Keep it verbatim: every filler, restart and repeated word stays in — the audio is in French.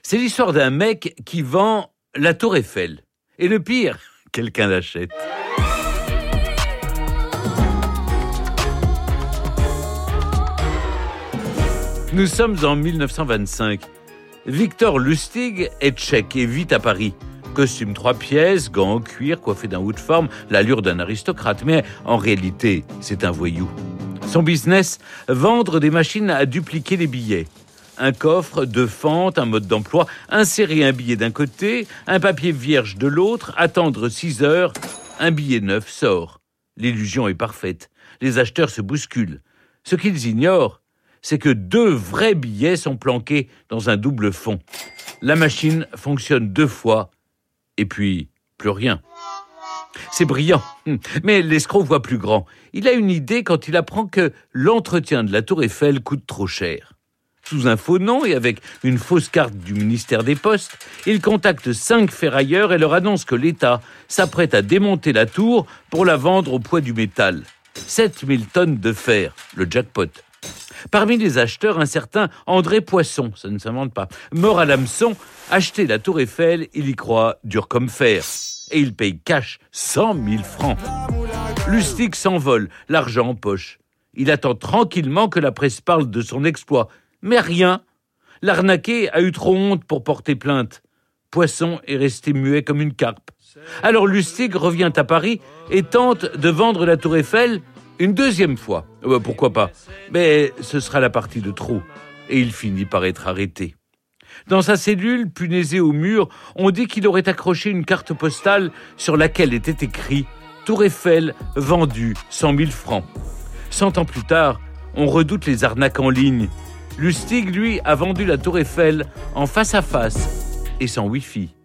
C'est l'histoire d'un mec qui vend la Tour Eiffel. Et le pire, quelqu'un l'achète. Nous sommes en mille neuf cent vingt-cinq. Victor Lustig est tchèque et vit à Paris. Costume trois pièces, gants en cuir, coiffé d'un haut de forme, l'allure d'un aristocrate. Mais en réalité, c'est un voyou. Son business, vendre des machines à dupliquer les billets. Un coffre, deux fentes, un mode d'emploi, insérer un billet d'un côté, un papier vierge de l'autre, attendre six heures, un billet neuf sort. L'illusion est parfaite. Les acheteurs se bousculent. Ce qu'ils ignorent, c'est que deux vrais billets sont planqués dans un double fond. La machine fonctionne deux fois, et puis plus rien. C'est brillant, mais l'escroc voit plus grand. Il a une idée quand il apprend que l'entretien de la Tour Eiffel coûte trop cher. Sous un faux nom et avec une fausse carte du ministère des Postes, il contacte cinq ferrailleurs et leur annonce que l'État s'apprête à démonter la tour pour la vendre au poids du métal. sept mille tonnes de fer, le jackpot. Parmi les acheteurs, un certain André Poisson, ça ne s'invente pas, mort à l'hameçon, acheter la Tour Eiffel, il y croit dur comme fer. Et il paye cash cent mille francs. Lustig s'envole, l'argent en poche. Il attend tranquillement que la presse parle de son exploit. Mais rien. L'arnaqué a eu trop honte pour porter plainte. Poisson est resté muet comme une carpe. Alors Lustig revient à Paris et tente de vendre la Tour Eiffel une deuxième fois. Euh, pourquoi pas? Mais ce sera la partie de trop. Et il finit par être arrêté. Dans sa cellule, punaisée au mur, on dit qu'il aurait accroché une carte postale sur laquelle était écrit « Tour Eiffel, vendu cent mille francs ». Cent ans plus tard, on redoute les arnaques en ligne. Lustig, lui, a vendu la Tour Eiffel en face à face et sans Wi-Fi.